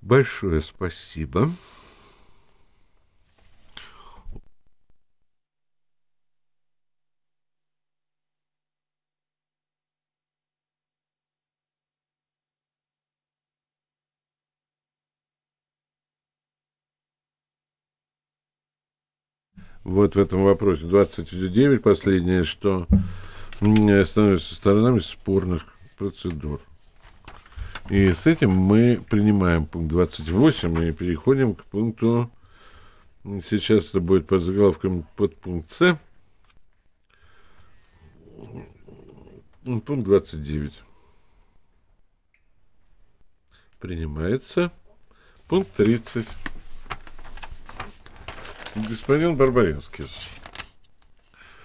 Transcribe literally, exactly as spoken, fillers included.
Большое спасибо. Вот в этом вопросе двадцать девять, последнее, что становятся сторонами спорных процедур. И с этим мы принимаем пункт двадцать восемь и переходим к пункту, сейчас это будет под заголовком подпункт С, пункт двадцать девять. Принимается. Пункт тридцать. Господин Барбаринскис.